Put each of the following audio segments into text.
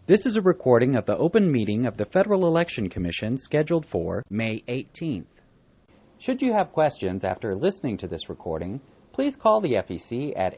This is a recording of the open meeting of the Federal Election Commission scheduled for May 18th. Should you have questions after listening to this recording, please call the FEC at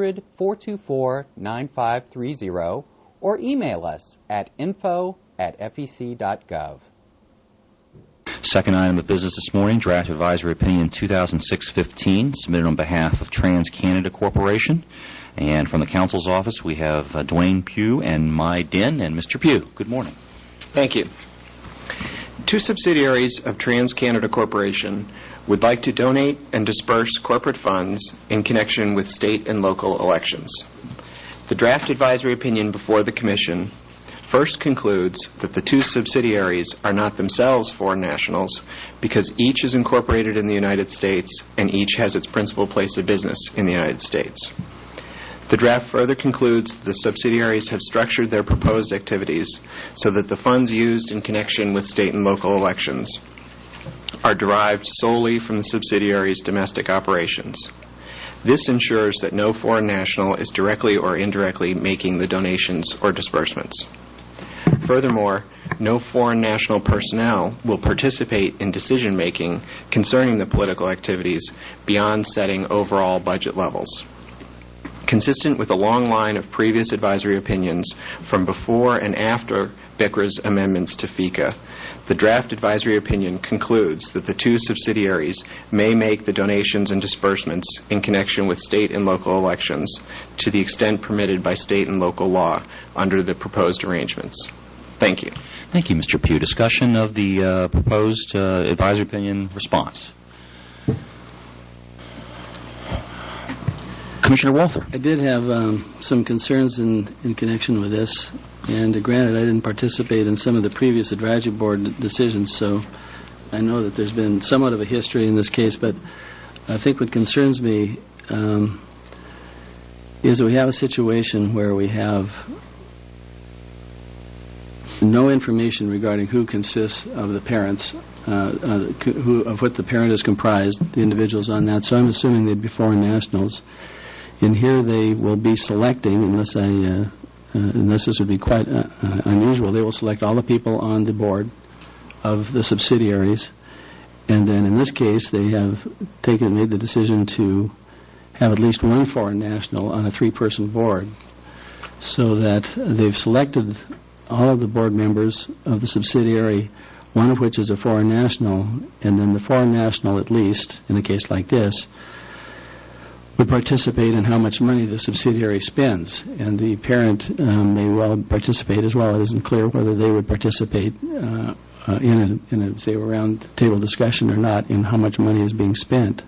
800-424-9530 or email us at info@fec.gov. Second item of business this morning, Draft Advisory Opinion 2006-15, submitted on behalf of TransCanada Corporation. And from the Council's office, we have Dwayne Pugh and Mai Din. And Mr. Pugh, good morning. Thank you. Two subsidiaries of TransCanada Corporation would like to donate and disperse corporate funds in connection with state and local elections. The draft advisory opinion before the Commission first concludes that the two subsidiaries are not themselves foreign nationals because each is incorporated in the United States and each has its principal place of business in the United States. The draft further concludes that the subsidiaries have structured their proposed activities so that the funds used in connection with state and local elections are derived solely from the subsidiaries' domestic operations. This ensures that no foreign national is directly or indirectly making the donations or disbursements. Furthermore, no foreign national personnel will participate in decision-making concerning the political activities beyond setting overall budget levels. Consistent with a long line of previous advisory opinions from before and after BICRA's amendments to FECA, the draft advisory opinion concludes that the two subsidiaries may make the donations and disbursements in connection with state and local elections to the extent permitted by state and local law under the proposed arrangements. Thank you. Thank you, Mr. Pugh. Discussion of the proposed advisory opinion response. Commissioner Walther. I did have some concerns in connection with this, and granted I didn't participate in some of the previous advisory board decisions, so I know that there's been somewhat of a history in this case, but I think what concerns me is that we have a situation where we have no information regarding who consists of the parents, of what the parent is comprised, the individuals on that, so I'm assuming they'd be foreign nationals. And here they will be selecting, unless this would be quite unusual, they will select all the people on the board of the subsidiaries. And then in this case, they have made the decision to have at least one foreign national on a three-person board, so that they've selected all of the board members of the subsidiary, one of which is a foreign national, and then the foreign national, at least, in a case like this, would participate in how much money the subsidiary spends, and the parent may well participate as well. It isn't clear whether they would participate in a say round table discussion or not in how much money is being spent.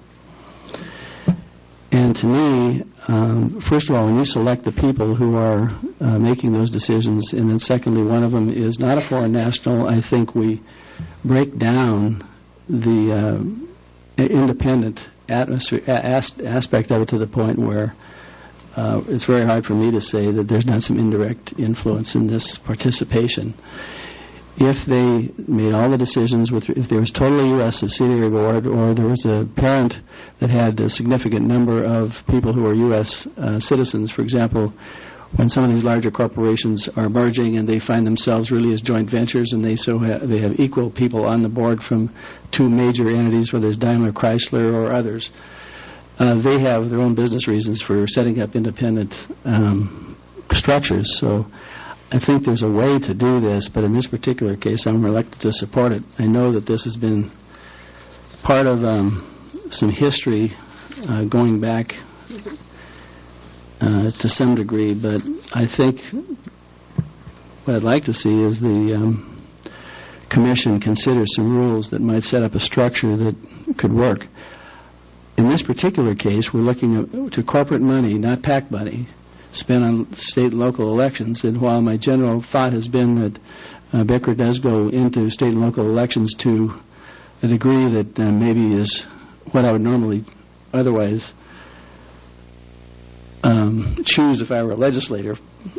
And to me, first of all, when you select the people who are making those decisions, and then secondly, one of them is not a foreign national, I think we break down the independent aspect of it to the point where it's very hard for me to say that there's not some indirect influence in this participation. If they made all the decisions, if there was totally U.S. subsidiary board, or there was a parent that had a significant number of people who are U.S. citizens, for example, when some of these larger corporations are merging and they find themselves really as joint ventures, and they have equal people on the board from two major entities, whether it's Daimler, Chrysler, or others, they have their own business reasons for setting up independent structures. So I think there's a way to do this, but in this particular case, I'm reluctant to support it. I know that this has been part of some history going back to some degree, but I think what I'd like to see is the Commission consider some rules that might set up a structure that could work. In this particular case, we're looking to corporate money, not PAC money, spent on state and local elections, and while my general thought has been that BICRA does go into state and local elections to a degree that maybe is what I would normally otherwise choose if I were a legislator,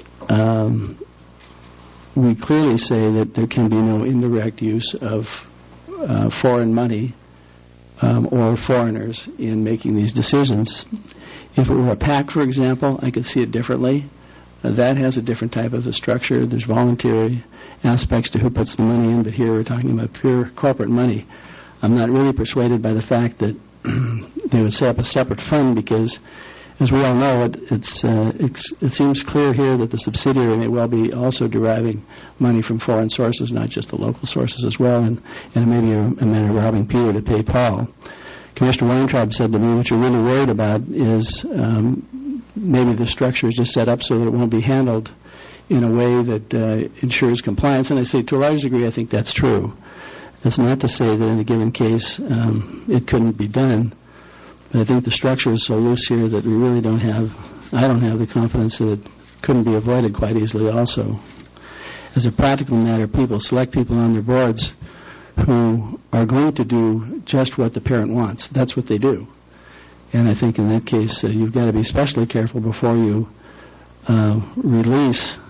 we clearly say that there can be no indirect use of foreign money or foreigners in making these decisions. If it were a PAC, for example, I could see it differently. That has a different type of a structure. There's voluntary aspects to who puts the money in, but here we're talking about pure corporate money. I'm not really persuaded by the fact that they would set up a separate fund because, as we all know, it seems clear here that the subsidiary may well be also deriving money from foreign sources, not just the local sources as well, and it may be a matter of robbing Peter to pay Paul. Commissioner Weintraub said to me, what you're really worried about is maybe the structure is just set up so that it won't be handled in a way that ensures compliance. And I say, to a large degree, I think that's true. That's not to say that in a given case it couldn't be done, but I think the structure is so loose here that we really I don't have the confidence that it couldn't be avoided quite easily also. As a practical matter, people select people on their boards who are going to do just what the parent wants. That's what they do. And I think in that case, you've got to be especially careful before you release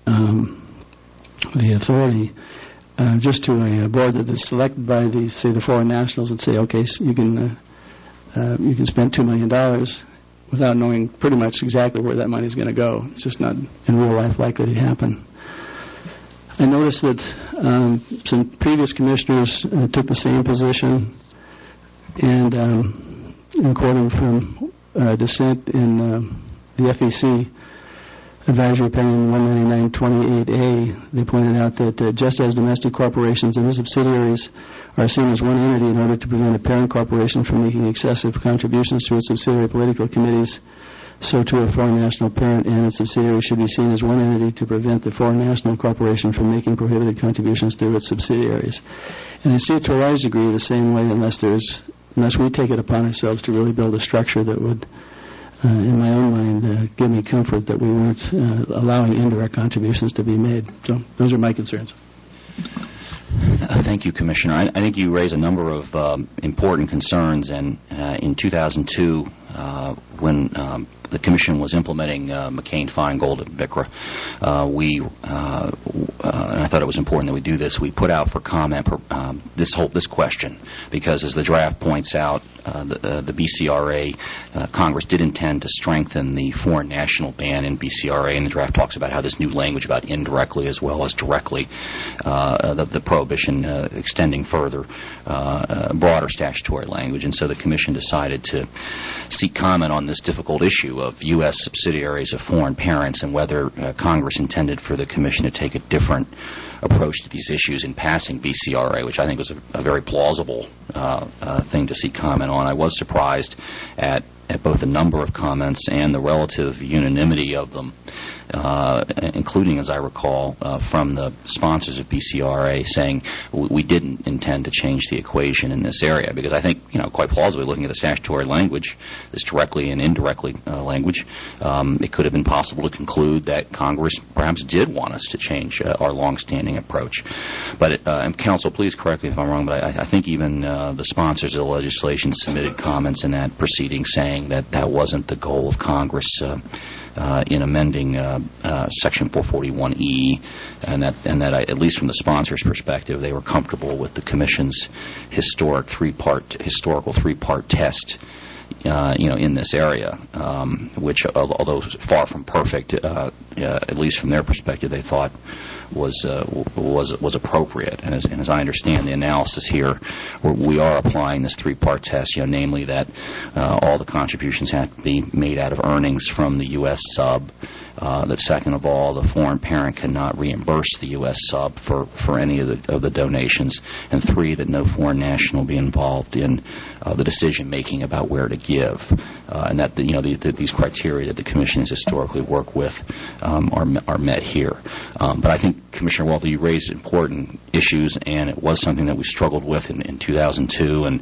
the authority just to a board that is selected by the foreign nationals and say, okay, so you can spend $2 million without knowing pretty much exactly where that money is going to go. It's just not in real life likely to happen. I noticed that some previous commissioners took the same position, and in quoting from dissent in the FEC Advisory Opinion 199-28A, they pointed out that just as domestic corporations and their subsidiaries are seen as one entity in order to prevent a parent corporation from making excessive contributions to its subsidiary political committees, so too a foreign national parent and its subsidiary should be seen as one entity to prevent the foreign national corporation from making prohibited contributions to its subsidiaries. And I see it to a large degree the same way unless we take it upon ourselves to really build a structure that would, in my own mind, give me comfort that we weren't allowing indirect contributions to be made. So those are my concerns. Thank you, Commissioner. I think you raise a number of important concerns, and in 2002, when the Commission was implementing McCain-Feingold at BICRA, and I thought it was important that we do this, we put out for comment this question, because as the draft points out, the BCRA, Congress did intend to strengthen the foreign national ban in BCRA, and the draft talks about how this new language about indirectly as well as directly, the prohibition extending further, broader statutory language, and so the Commission decided to seek comment on this difficult issue of U.S. subsidiaries of foreign parents and whether Congress intended for the Commission to take a different approach to these issues in passing BCRA, which I think was a very plausible thing to seek comment on. I was surprised at both the number of comments and the relative unanimity of them, including, as I recall, from the sponsors of BCRA saying we didn't intend to change the equation in this area, because I think, quite plausibly, looking at the statutory language, this directly and indirectly language, it could have been possible to conclude that Congress perhaps did want us to change our longstanding approach. But, and Counsel, please correct me if I'm wrong, but I think even the sponsors of the legislation submitted comments in that proceeding saying that wasn't the goal of Congress in amending Section 441E, and that at least from the sponsors' perspective, they were comfortable with the Commission's historical three-part test, in this area, which, although far from perfect, at least from their perspective, they thought was appropriate. And as I understand the analysis here, we are applying this three-part test, namely that all the contributions have to be made out of earnings from the U.S. sub, that second of all, the foreign parent cannot reimburse the U.S. sub for any of the donations, and three, that no foreign national be involved in the decision-making about where to give, and that these criteria that the Commission has historically worked with are met here. But I think, Commissioner Walther, you raised important issues, and it was something that we struggled with in 2002, and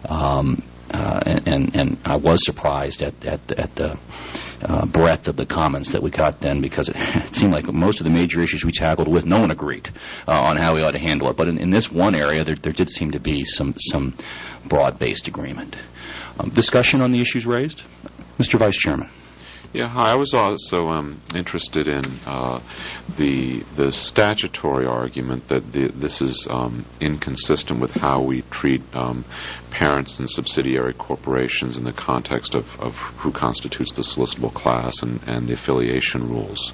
I was surprised at the breadth of the comments that we got then, because it seemed like most of the major issues we tackled with, no one agreed on how we ought to handle it. But in this one area, there did seem to be some broad-based agreement. Discussion on the issues raised? Mr. Vice Chairman. Yeah, hi. I was also interested in the statutory argument that this is inconsistent with how we treat parents and subsidiary corporations in the context of who constitutes the solicitable class and the affiliation rules.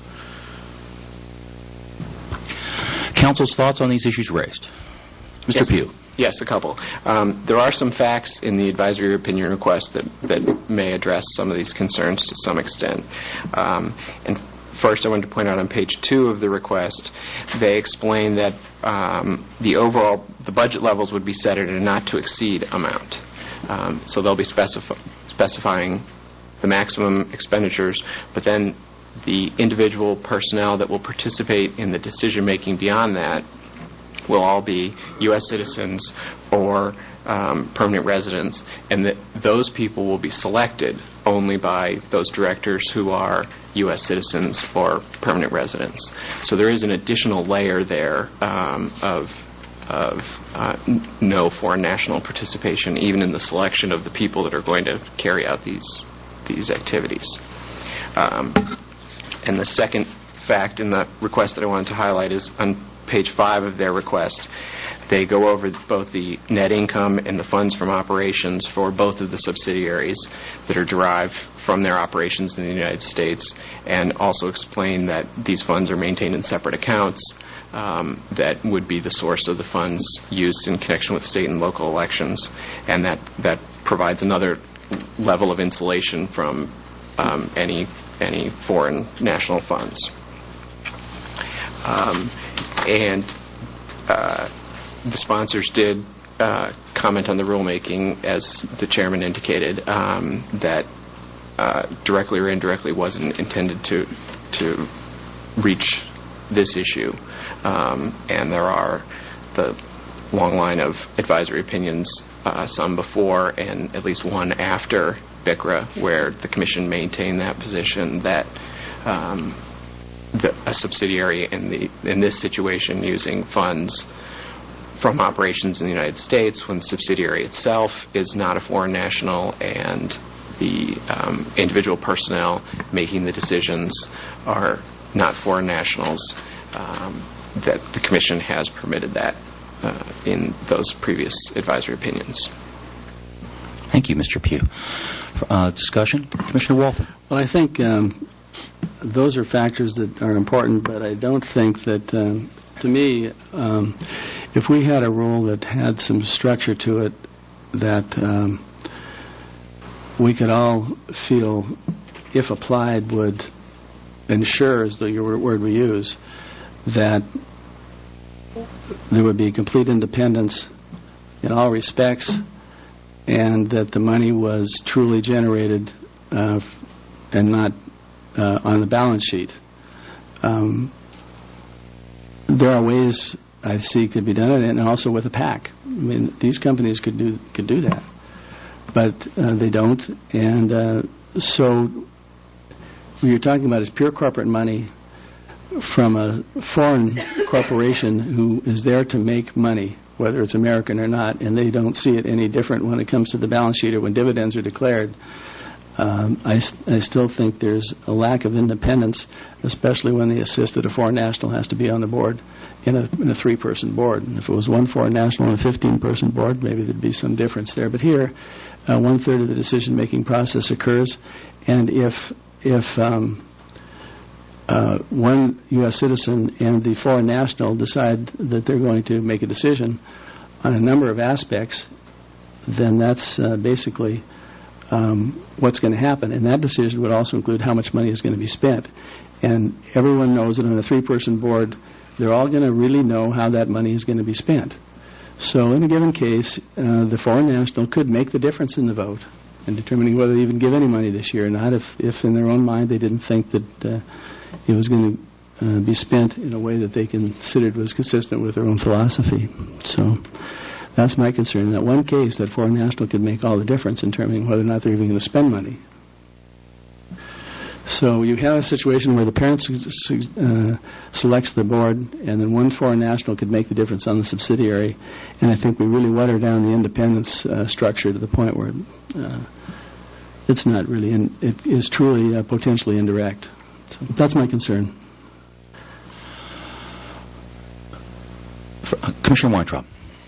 Council's thoughts on these issues raised. Mr. Pugh. Yes, a couple. There are some facts in the advisory opinion request that may address some of these concerns to some extent. And first, I wanted to point out on page 2 of the request, they explain that the budget levels would be set at a not-to-exceed amount. So they'll be specifying the maximum expenditures, but then the individual personnel that will participate in the decision-making beyond that will all be U.S. citizens or permanent residents, and that those people will be selected only by those directors who are U.S. citizens or permanent residents. So there is an additional layer there of no foreign national participation, even in the selection of the people that are going to carry out these activities. And the second fact in the request that I wanted to highlight is on page 5 of their request. They go over both the net income and the funds from operations for both of the subsidiaries that are derived from their operations in the United States, and also explain that these funds are maintained in separate accounts that would be the source of the funds used in connection with state and local elections, and that provides another level of insulation from any foreign national funds. And the sponsors did comment on the rulemaking, as the chairman indicated, that directly or indirectly wasn't intended to reach this issue. And there are the long line of advisory opinions, some before and at least one after BICRA, where the Commission maintained that position that a subsidiary in this situation using funds from operations in the United States, when the subsidiary itself is not a foreign national and the individual personnel making the decisions are not foreign nationals, that the Commission has permitted that in those previous advisory opinions. Thank you, Mr. Pugh. Discussion? Commissioner Walton. Well, I think those are factors that are important, but I don't think that, to me, if we had a rule that had some structure to it that we could all feel, if applied, would ensure, is the word we use, that there would be complete independence in all respects, and that the money was truly generated and not on the balance sheet. There are ways I see could be done, and also with a PAC. I mean, these companies could do that, but they don't. And so what you're talking about is pure corporate money from a foreign corporation who is there to make money, whether it's American or not, and they don't see it any different when it comes to the balance sheet or when dividends are declared. I still think there's a lack of independence, especially when they insist that a foreign national has to be on the board in a 3-person board. And if it was one foreign national on a 15-person board, maybe there'd be some difference there. But here, 1/3 of the decision-making process occurs, and if one U.S. citizen and the foreign national decide that they're going to make a decision on a number of aspects, then that's basically what's going to happen. And that decision would also include how much money is going to be spent. And everyone knows that on a 3-person board, they're all going to really know how that money is going to be spent. So in a given case, the foreign national could make the difference in the vote in determining whether they even give any money this year or not, if in their own mind they didn't think that it was going to be spent in a way that they considered was consistent with their own philosophy. So that's my concern. In that one case, that foreign national could make all the difference in determining whether or not they're even going to spend money. So you have a situation where the parent selects the board, and then one foreign national could make the difference on the subsidiary. And I think we really water down the independence structure to the point where it's not really, it is truly potentially indirect. So that's my concern. Commissioner Weintraub.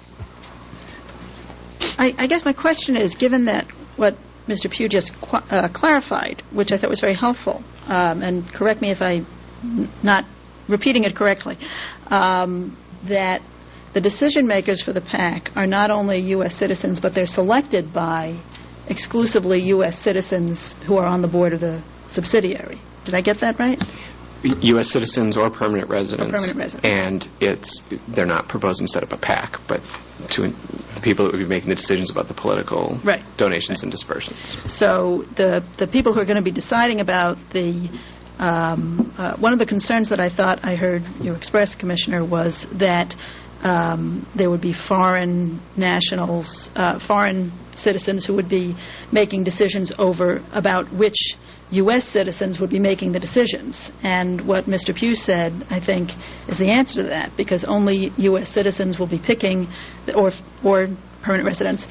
I guess my question is, given that what Mr. Pugh just clarified, which I thought was very helpful, and correct me if I'm not repeating it correctly, that the decision makers for the PAC are not only U.S. citizens, but they're selected by exclusively U.S. citizens who are on the board of the subsidiary. Did I get that right? U.S. citizens or permanent residents. Or permanent residents. And they're not proposing to set up a PAC, but to the people that would be making the decisions about the political donations and disbursements. So the people who are going to be deciding about the one of the concerns that I thought I heard you express, Commissioner, was that there would be foreign nationals, foreign citizens who would be making decisions about which U.S. citizens would be making the decisions. And what Mr. Pugh said, I think, is the answer to that, because only U.S. citizens will be picking, or permanent residents,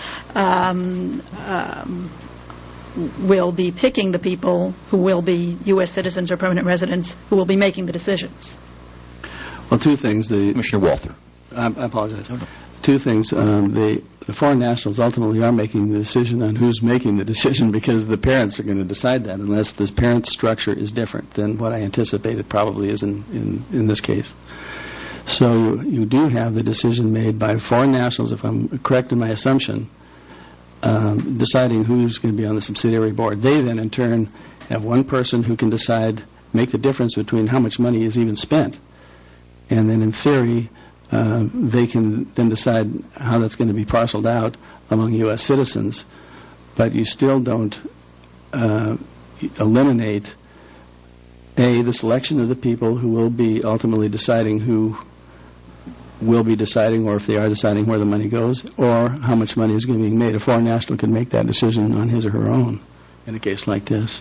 will be picking the people who will be U.S. citizens or permanent residents who will be making the decisions. Well, two things. Commissioner Walther. I apologize. Two things. The foreign nationals ultimately are making the decision on who's making the decision, because the parents are going to decide that unless this parent structure is different than what I anticipated probably is in this case. So you do have the decision made by foreign nationals, if I'm correct in my assumption, deciding who's going to be on the subsidiary board. They then in turn have one person who can make the difference between how much money is even spent. And then in theory, they can then decide how that's going to be parceled out among U.S. citizens, but you still don't eliminate, the selection of the people who will be ultimately deciding who will be deciding, or if they are deciding where the money goes, or how much money is going to be made. A foreign national can make that decision on his or her own in a case like this.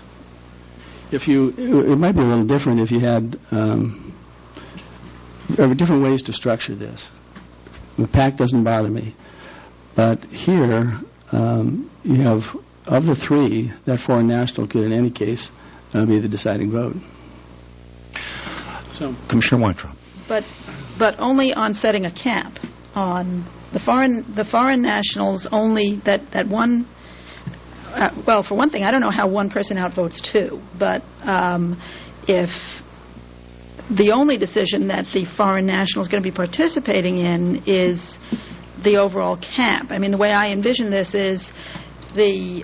It might be a little different if you had... There are different ways to structure this. The PAC doesn't bother me. But here, you have, of the three, that foreign national could, in any case, be the deciding vote. So, Commissioner Weintraub. But only on setting a cap on the foreign nationals. Only that one. Well, for one thing, I don't know how one person outvotes two. But if the only decision that the foreign national is going to be participating in is the overall cap. I mean, the way I envision this is the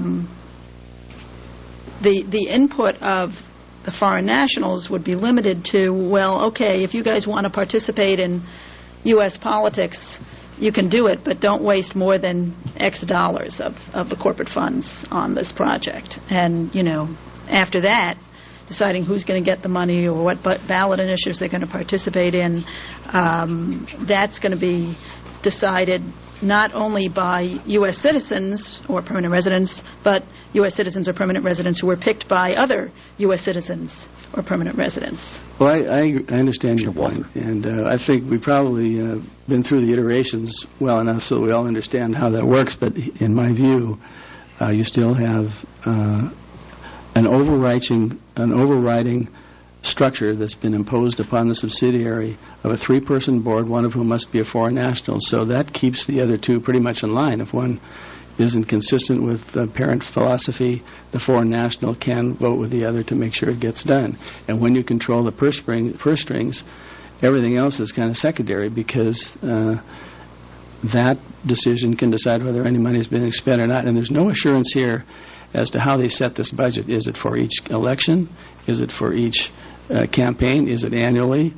input of the foreign nationals would be limited to, well, okay, if you guys want to participate in U.S. politics, you can do it, but don't waste more than X dollars of the corporate funds on this project. And, after that, deciding who's going to get the money or what ballot initiatives they're going to participate in, that's going to be decided not only by U.S. citizens or permanent residents, but U.S. citizens or permanent residents who were picked by other U.S. citizens or permanent residents. Well, I understand your point, and I think we've probably been through the iterations well enough so we all understand how that works, but in my view, you still have an overriding structure that's been imposed upon the subsidiary of a three-person board, one of whom must be a foreign national. So that keeps the other two pretty much in line. If one isn't consistent with the parent philosophy, the foreign national can vote with the other to make sure it gets done. And when you control the purse strings, everything else is kind of secondary, because that decision can decide whether any money is being spent or not. And there's no assurance here as to how they set this budget. Is it for each election? Is it for each campaign? Is it annually?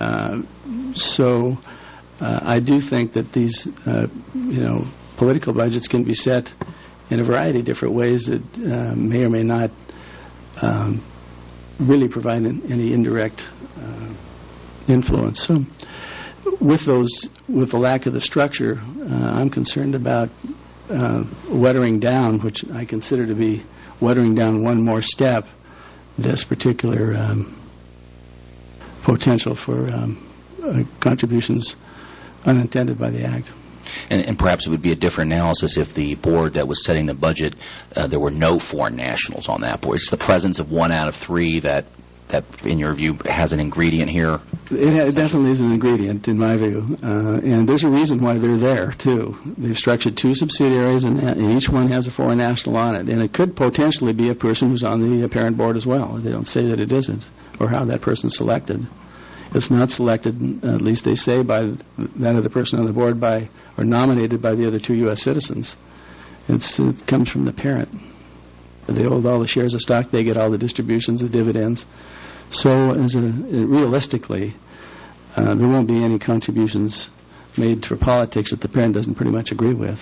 So I do think that these, political budgets can be set in a variety of different ways that may or may not really provide any indirect influence. So with the lack of the structure, I'm concerned about watering down, which I consider to be watering down one more step, this particular potential for contributions unintended by the Act. And perhaps it would be a different analysis if the board that was setting the budget, there were no foreign nationals on that board. It's the presence of 1 out of 3 that, in your view, has an ingredient here? It definitely is an ingredient, in my view. And there's a reason why they're there, too. They've structured 2 subsidiaries, and each one has a foreign national on it. And it could potentially be a person who's on the parent board as well. They don't say that it isn't, or how that person's selected. It's not selected, at least they say, by that other person on the board or nominated by the other 2 U.S. citizens. It comes from the parent. They hold all the shares of stock. They get all the distributions, the dividends. So realistically, there won't be any contributions made for politics that the parent doesn't pretty much agree with.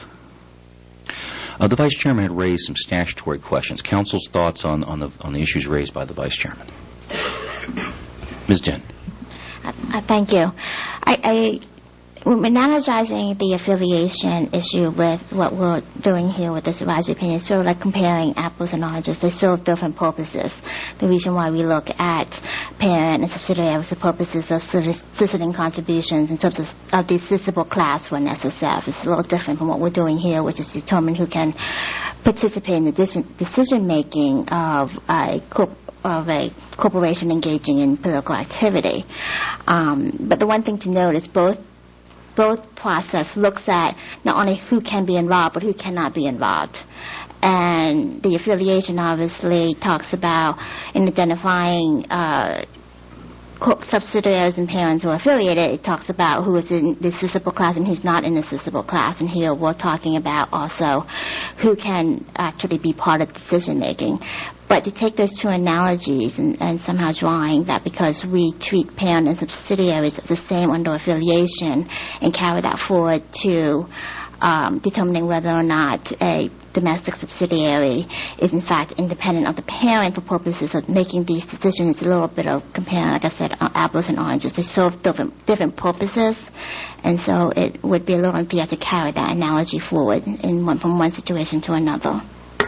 The Vice Chairman had raised some statutory questions. Council's thoughts on the issues raised by the Vice Chairman. Ms. Dinh. Thank you. When analogizing the affiliation issue with what we're doing here with this advisory opinion, it's sort of like comparing apples and oranges. They serve different purposes. The reason why we look at parent and subsidiary was the purposes of soliciting contributions in terms of the assessable class for an SSF. It's a little different from what we're doing here, which is determine who can participate in the decision-making of a corporation engaging in political activity. But the one thing to note is both process looks at not only who can be involved, but who cannot be involved. And the affiliation obviously talks about in identifying subsidiaries and parents who are affiliated, it talks about who is in the assessable class and who's not in the assessable class. And here we're talking about also who can actually be part of decision-making. But to take those 2 analogies and somehow drawing that because we treat parent and subsidiaries as the same under affiliation and carry that forward to determining whether or not a domestic subsidiary is in fact independent of the parent for purposes of making these decisions, a little bit of comparing, like I said, apples and oranges. They serve different purposes, and so it would be a little unfair to carry that analogy forward from one situation to another.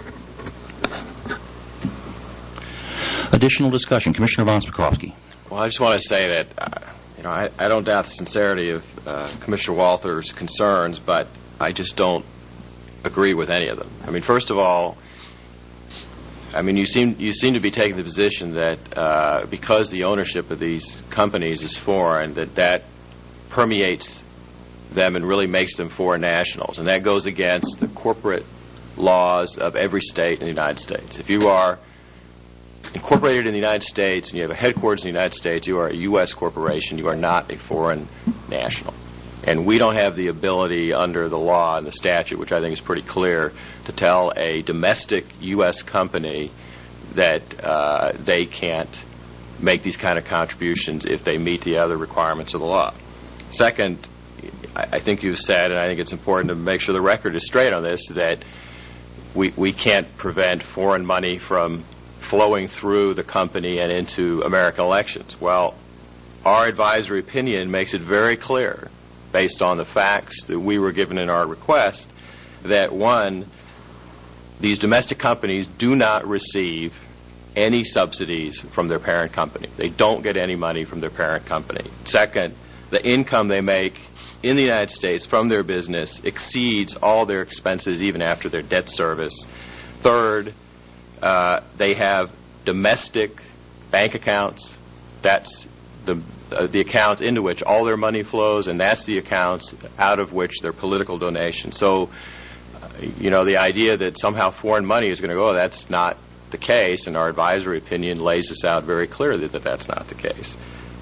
Additional discussion. Commissioner von Spakovsky. Well, I just want to say that I don't doubt the sincerity of Commissioner Walther's concerns, but I just don't agree with any of them. I mean, first of all, you seem to be taking the position that because the ownership of these companies is foreign, that permeates them and really makes them foreign nationals, and that goes against the corporate laws of every state in the United States. If you are incorporated in the United States and you have a headquarters in the United States, you are a U.S. corporation. You are not a foreign national. And we don't have the ability under the law and the statute, which I think is pretty clear, to tell a domestic U.S. company that they can't make these kind of contributions if they meet the other requirements of the law. Second, I think you've said, and I think it's important to make sure the record is straight on this, that we can't prevent foreign money from flowing through the company and into American elections. Well, our advisory opinion makes it very clear, based on the facts that we were given in our request, that one, these domestic companies do not receive any subsidies from their parent company. They don't get any money from their parent company. Second, the income they make in the United States from their business exceeds all their expenses even after their debt service. Third, they have domestic bank accounts. That's the accounts into which all their money flows, and that's the accounts out of which their political donations. So, the idea that somehow foreign money is going to go, that's not the case, and our advisory opinion lays this out very clearly that that's not the case.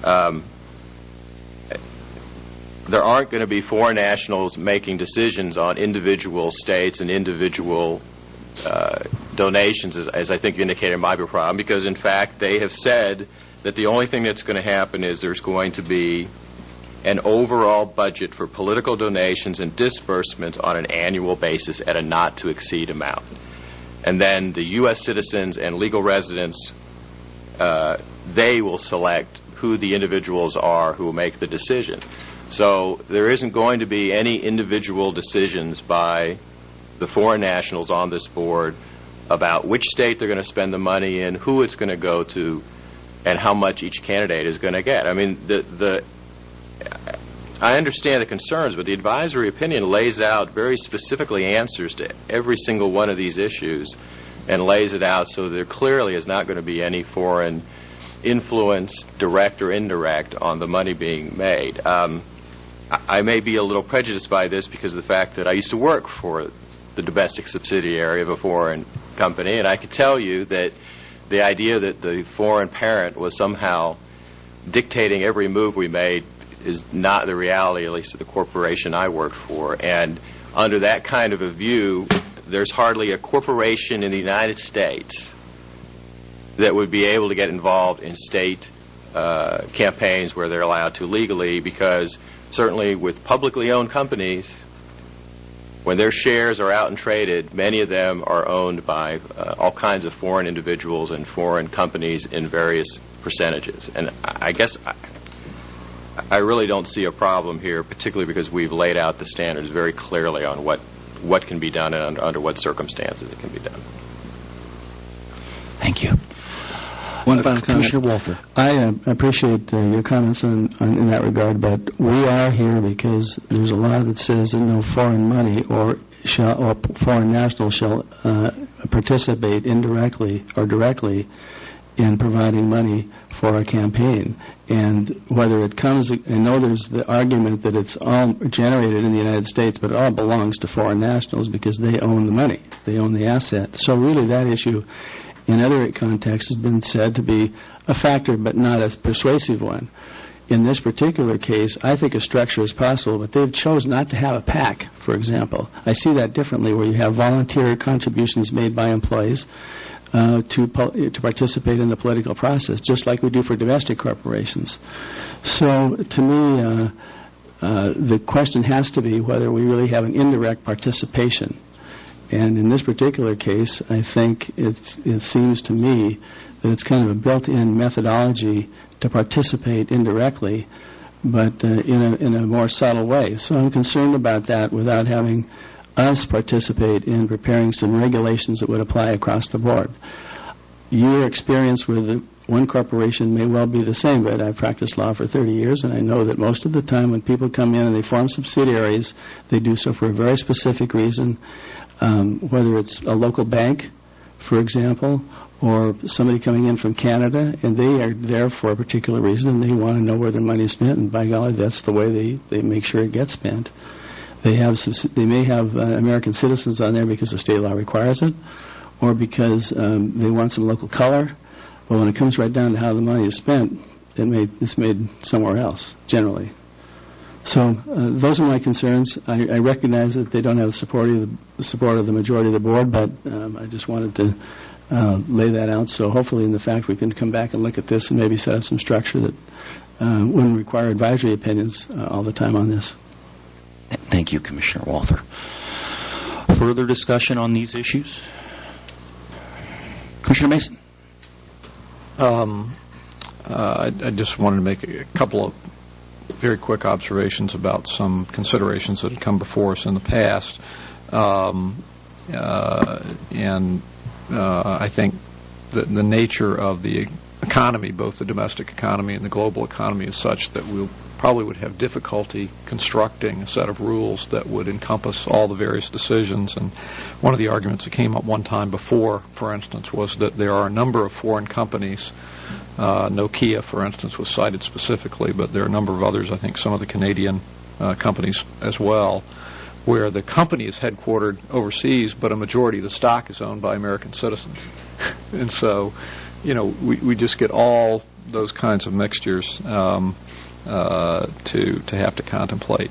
There aren't going to be foreign nationals making decisions on individual states and individual donations, as I think you indicated might be a problem, because in fact they have said that the only thing that's going to happen is there's going to be an overall budget for political donations and disbursements on an annual basis at a not-to-exceed amount. And then the U.S. citizens and legal residents, they will select who the individuals are who will make the decision. So there isn't going to be any individual decisions by the foreign nationals on this board about which state they're going to spend the money in, who it's going to go to, and how much each candidate is going to get. I mean, I understand the concerns, but the advisory opinion lays out very specifically answers to every single one of these issues and lays it out so there clearly is not going to be any foreign influence, direct or indirect, on the money being made. I may be a little prejudiced by this because of the fact that I used to work for the domestic subsidiary of a foreign company, and I could tell you that the idea that the foreign parent was somehow dictating every move we made is not the reality, at least of the corporation I worked for. And under that kind of a view, there's hardly a corporation in the United States that would be able to get involved in state campaigns where they're allowed to legally, because certainly with publicly owned companies, when their shares are out and traded, many of them are owned by all kinds of foreign individuals and foreign companies in various percentages. And I guess I really don't see a problem here, particularly because we've laid out the standards very clearly on what can be done and under what circumstances it can be done. Thank you. One final Commissioner comment. Walther. I appreciate your comments in that regard, but we are here because there's a law that says that no foreign money or foreign nationals shall participate indirectly or directly in providing money for a campaign. And whether it comes, I know there's the argument that it's all generated in the United States, but it all belongs to foreign nationals because they own the money, they own the asset. So really that issue in other contexts has been said to be a factor but not a persuasive one. In this particular case, I think a structure is possible, but they've chosen not to have a PAC, for example. I see that differently, where you have volunteer contributions made by employees to participate in the political process, just like we do for domestic corporations. So, to me, the question has to be whether we really have an indirect participation. And in this particular case, I think it seems to me that it's kind of a built-in methodology to participate indirectly, but in a more subtle way. So I'm concerned about that without having us participate in preparing some regulations that would apply across the board. Your experience with one corporation may well be the same, but I've practiced law for 30 years, and I know that most of the time when people come in and they form subsidiaries, they do so for a very specific reason. Whether it's a local bank, for example, or somebody coming in from Canada, and they are there for a particular reason, and they want to know where their money is spent, and by golly, that's the way they make sure it gets spent. They may have American citizens on there because the state law requires it, or because they want some local color. But when it comes right down to how the money is spent, it's made somewhere else, generally. So those are my concerns. I recognize that they don't have the support of the majority of the board, but I just wanted to lay that out. So hopefully in the fact we can come back and look at this and maybe set up some structure that wouldn't require advisory opinions all the time on this. Thank you, Commissioner Walther. Further discussion on these issues? Commissioner Mason. I just wanted to make a couple of very quick observations about some considerations that had come before us in the past. I think that the nature of the economy, both the domestic economy and the global economy, is such that we probably would have difficulty constructing a set of rules that would encompass all the various decisions. And one of the arguments that came up one time before, for instance, was that there are a number of foreign companies. Nokia, for instance, was cited specifically, but there are a number of others, I think some of the Canadian companies as well, where the company is headquartered overseas, but a majority of the stock is owned by American citizens. And so, we just get all those kinds of mixtures to have to contemplate.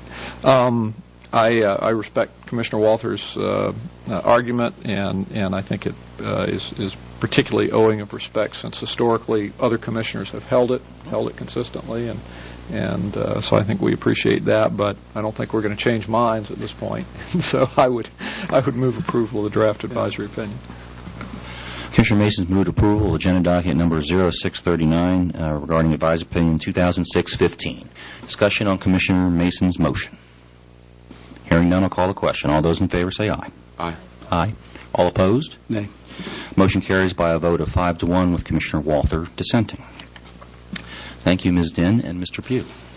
I respect Commissioner Walther's argument, and I think it is particularly owing of respect, since historically other commissioners have held it consistently, and so I think we appreciate that. But I don't think we're going to change minds at this point. So I would move approval of the draft advisory opinion. Commissioner Mason's moved approval of agenda document number 0639 regarding advisory opinion 2006-15. Discussion on Commissioner Mason's motion. Hearing none, I'll call the question. All those in favor say aye. Aye. Aye. All opposed? Nay. Motion carries by a vote of 5-1 with Commissioner Walther dissenting. Thank you, Ms. Dinh and Mr. Pugh.